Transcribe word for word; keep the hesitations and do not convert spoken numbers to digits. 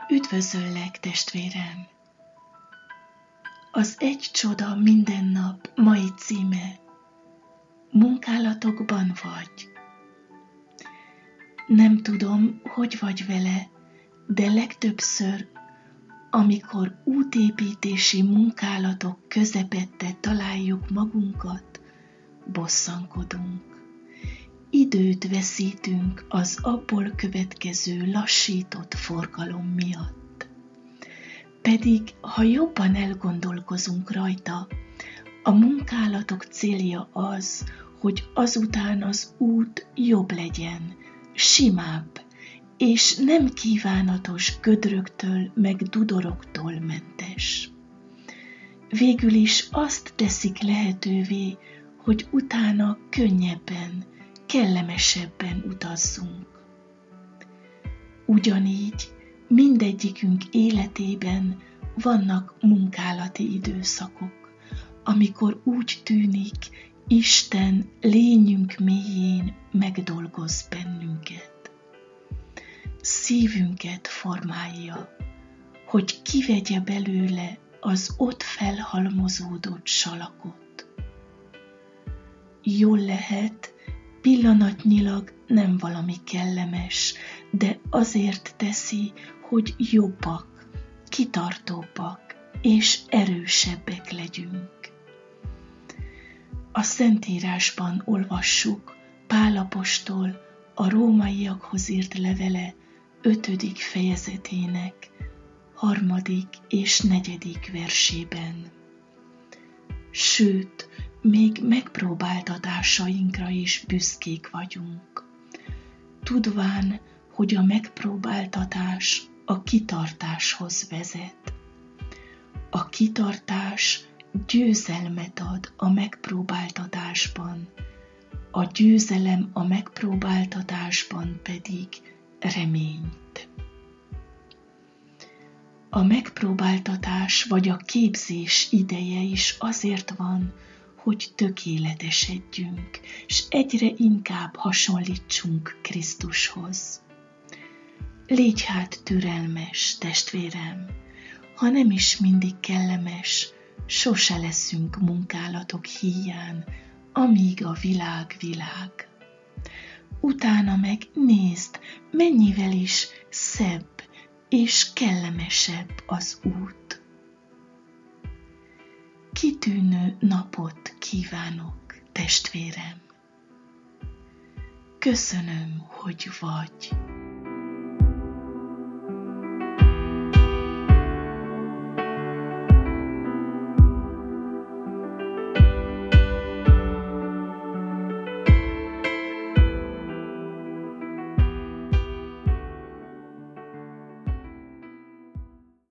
Üdvözöllek, testvérem! Az Egy csoda minden nap mai címe: munkálatokban vagy. Nem tudom, hogy vagy vele, de legtöbbször, amikor útépítési munkálatok közepette találjuk magunkat, bosszankodunk. Időt veszítünk az abból következő lassított forgalom miatt. Pedig, ha jobban elgondolkozunk rajta, a munkálatok célja az, hogy azután az út jobb legyen, simább, és nem kívánatos gödröktől meg dudoroktól mentes. Végül is azt teszik lehetővé, hogy utána könnyebben, kellemesebben utazzunk. Ugyanígy mindegyikünk életében vannak munkálati időszakok, amikor úgy tűnik, Isten lényünk mélyén megdolgoz bennünket. Szívünket formálja, hogy kivegye belőle az ott felhalmozódott salakot. Jól lehet, pillanatnyilag nem valami kellemes, de azért teszi, hogy jobbak, kitartóbbak és erősebbek legyünk. A Szentírásban olvassuk Pál apostol a rómaiakhoz írt levele ötödik fejezetének harmadik és negyedik versében. Sőt, még megpróbáltatásainkra is büszkék vagyunk, tudván, hogy a megpróbáltatás a kitartáshoz vezet. A kitartás győzelmet ad a megpróbáltatásban, a győzelem a megpróbáltatásban pedig reményt. A megpróbáltatás vagy a képzés ideje is azért van, hogy tökéletesedjünk, s egyre inkább hasonlítsunk Krisztushoz. Légy hát türelmes, testvérem, ha nem is mindig kellemes, sose leszünk munkálatok híján, amíg a világ világ. Utána meg nézd, mennyivel is szebb és kellemesebb az út. Kitűnő napot kívánok, testvérem! Köszönöm, hogy vagy.